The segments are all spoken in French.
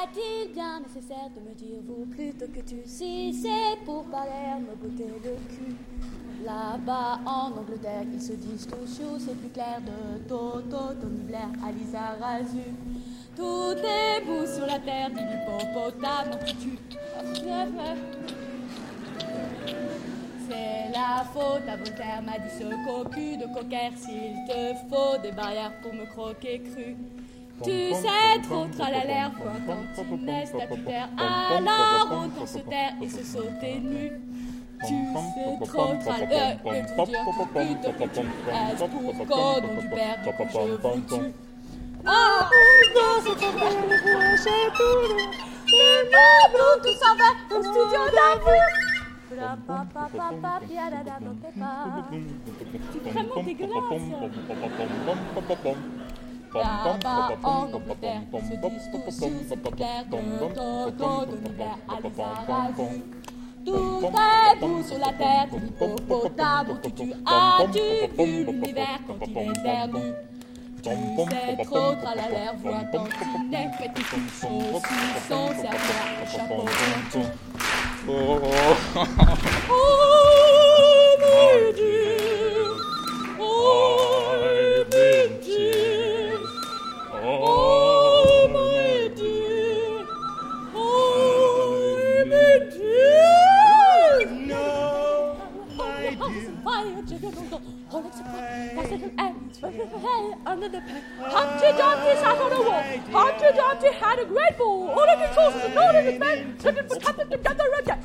Serait-il bien nécessaire de me dire vous plutôt que tu? Si c'est pour parler, me botter le cul. Là-bas en Angleterre, ils se disent tous chou, c'est plus clair de Toto, Tony Blair, Alisa Razu. Tout est beau sur la terre, dit l'hippopotame, c'est la faute à Voltaire, m'a dit ce cocu de cocker, s'il te faut des barrières pour me croquer cru. Tu sais trop tralalaire, faut un tantinet statutaire, alors autant se taire et se sauter nu. Tu sais trop tralalaire, et tout dire plutôt que tu aises pour qu'au nom du père du coup je vous tue. Ah, non, c'est trop vrai, j'ai tout le meuble, tout s'en va au studio d'amour. C'est vraiment dégueulasse. Là-bas en Angleterre, ils se disent tous sous, c'est plus clair de Toto, de l'hiver à l'Isarazu. Tout est beau sur la terre, de l'hippopotame, as-tu vu l'univers quand il éternue? Tu sais trop tralalaire, vois tantinet, petit saucisson, serveur, chapeau de tout. Oh mon Dieu, oh mon Dieu, oh mon Dieu, oh mon Dieu. No, my dear. Under the pen. Humpty Dumpty sat on a wall. Humpty Dumpty had a great ball. All of his horses and all of his men looking for something together again.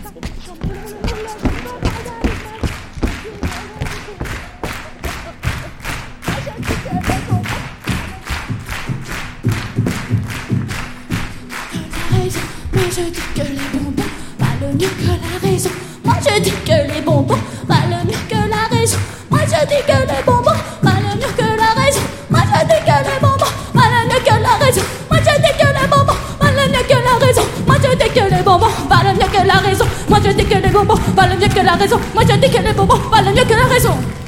Moi je dis que les bonbons valent mieux que la raison. Moi je dis que les bonbons valent mieux que la raison. Moi je dis que les bonbons valent mieux que la raison. Moi je dis que les bonbons valent mieux que la raison. Moi je dis que les bonbons valent mieux que la raison. Moi je dis que les bonbons valent mieux que la raison. Moi je dis que les bonbons valent mieux que la raison. Moi je dis que les bonbons valent mieux que la raison.